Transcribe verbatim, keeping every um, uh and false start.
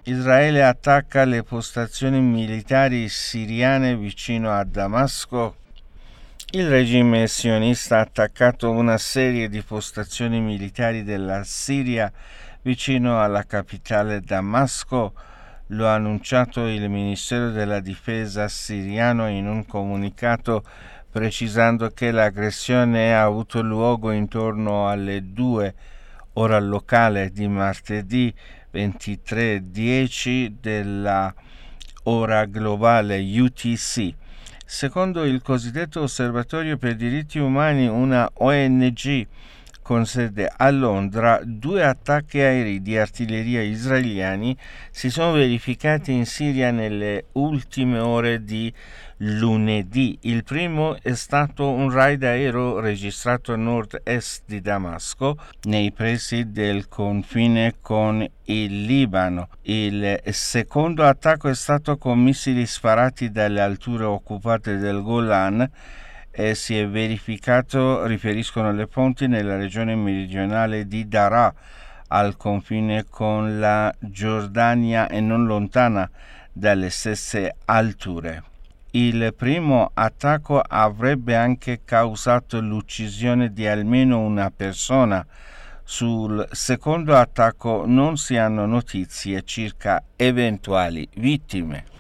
Israele attacca le postazioni militari siriane vicino a Damasco. Il regime sionista ha attaccato una serie di postazioni militari della Siria vicino alla capitale Damasco. Lo ha annunciato il Ministero della Difesa siriano in un comunicato, precisando che l'aggressione ha avuto luogo intorno alle due ora locale di martedì ventitré dieci della ora globale U T C. Secondo il cosiddetto Osservatorio per diritti umani, una O N G con sede a Londra, due attacchi aerei di artiglieria israeliani si sono verificati in Siria nelle ultime ore di lunedì. Il primo è stato un raid aereo registrato a nord-est di Damasco, nei pressi del confine con il Libano. Il secondo attacco è stato con missili sparati dalle alture occupate del Golan e si è verificato, riferiscono le fonti, nella regione meridionale di Daraa, al confine con la Giordania e non lontana dalle stesse alture. Il primo attacco avrebbe anche causato l'uccisione di almeno una persona. Sul secondo attacco non si hanno notizie circa eventuali vittime.